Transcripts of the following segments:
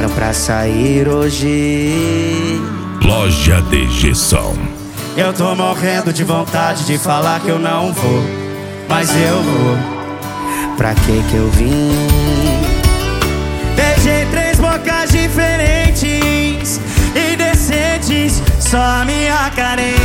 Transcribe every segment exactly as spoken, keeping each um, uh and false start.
chamaram pra sair hoje. Loja D G Som. Eu tô morrendo de vontade de falar que eu não vou, mas eu vou. Pra que que eu vim? Beijei três bocas diferentes, indecentes, só a minha carente.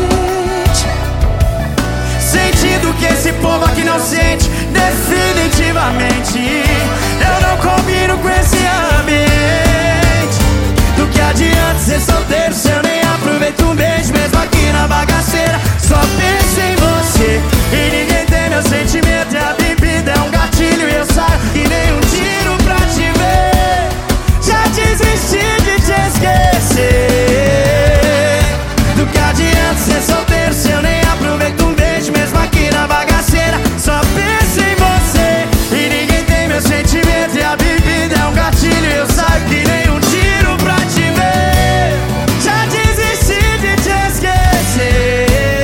Sentindo que esse povo aqui não sente, definitivamente. Eu não combino com esse ambiente. Do que adianta ser solteiro se eu nem aproveito um beijo, mesmo aqui na bagaceira. Só penso em você e ninguém tem meu sentimento. E a bebida é um gatilho e eu saio que nem um tiro pra te ver. Já desisti de te esquecer. Do que adianta ser solteiro se eu nem aproveito um beijo, mesmo aqui na bagaceira. Só penso em você e ninguém tem meu sentimento. E a bebida é um gatilho e eu saio que nem um tiro pra te ver. Já desisti de te esquecer.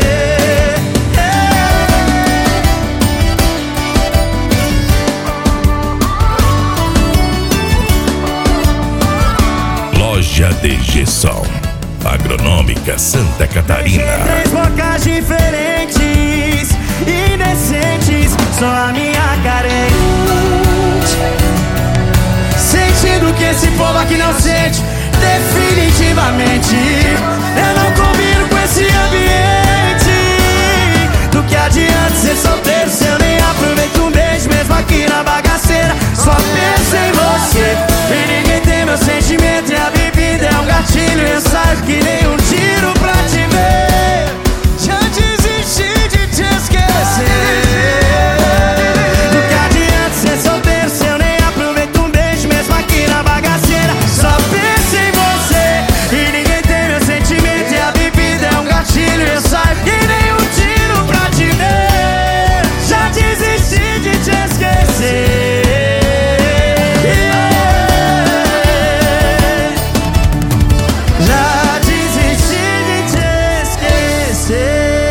Loja D G Som, Agronômica Santa Catarina. Três bocas diferentes, indecentes, só a minha carente. Sentindo que esse povo aqui não sente, definitivamente. Eu não combino com esse ambiente.